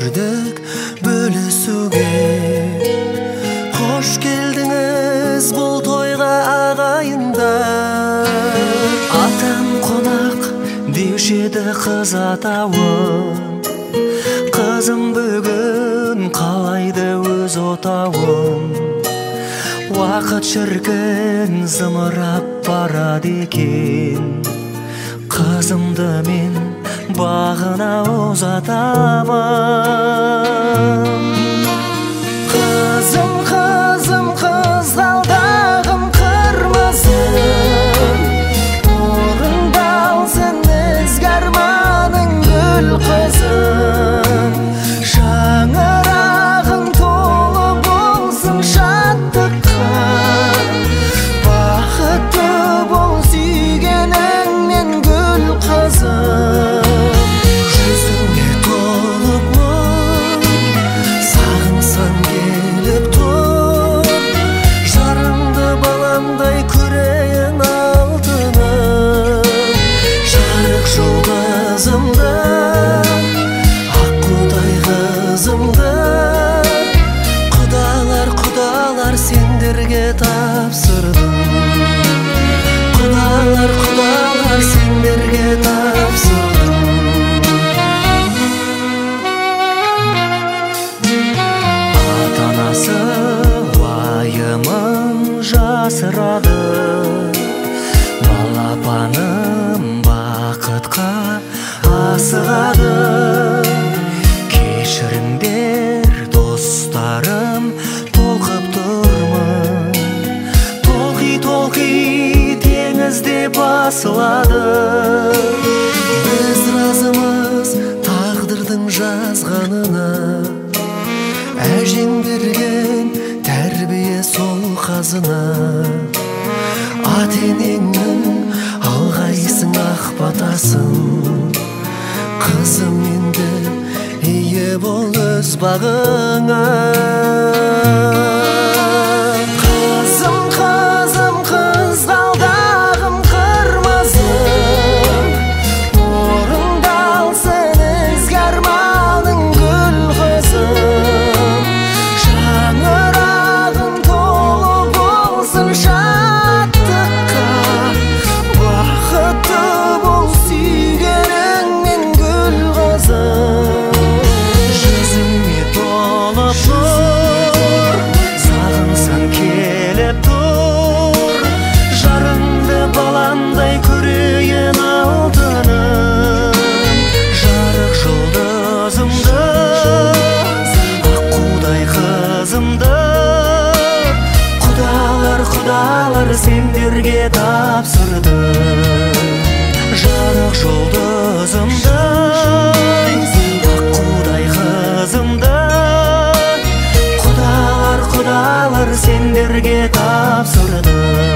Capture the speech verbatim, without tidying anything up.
жүрдік бөлісуге. Қош келдіңіз бұл тойға ағайындар. Атам қонақ деуші еді қыз атауын. Қызым бүгін қалайды өз отауын. Уақыт шіркін зымырап барады екен. Қызымды мен бағына ұзатамын. Қызым, қызым, қызғалдағым қырмызым, орындалсын ізгі арманың гүл қызым. Шаңырағың толы болсын шаттыққа, бақытты бол сүйгеніңмен гүл қызым. Жүзіңе толып мұң, сағынсаң келіп тұр. Жарыңды баламдай көрейін алтыным. Жарық жұлдызымды, аққудай қызымды, құдалар, құдалар сендерге тапсырдым. Құдалар, құдалар сендерге тапсырдым. Ата-анасы уайымын жасырады, балапаным бақытқа асығады. Кешіріңдер достарым, толқып тұрмын. Толқи-толқи теңізде басылады. Біз разымыз тағдырдың жазғанына, әжең берген тәрбие сол қазына. Ата-енеңнің алғайсың ақ батасын. Қызым енді ие бол өз бағыңа. Қызым, қызым, қызғалдағым қырмызым, орындалсын ізгі арманың гүл қызым. Шаңырағың толы болсын шаттыққа, бақытты бол сүйгеніңмен гүл қызым. Жүзіңе толып нұр, сағынсаң келіп тұр. Жарыңды баламдай көрейін алтыным. Жарық жұлдызымды, аққудай қызымды, құдалар, құдалар сендерге тапсырдым. Жарық жұлдызымды, аққудай қызымды, құдалар, құдалар сендерге тапсырдым.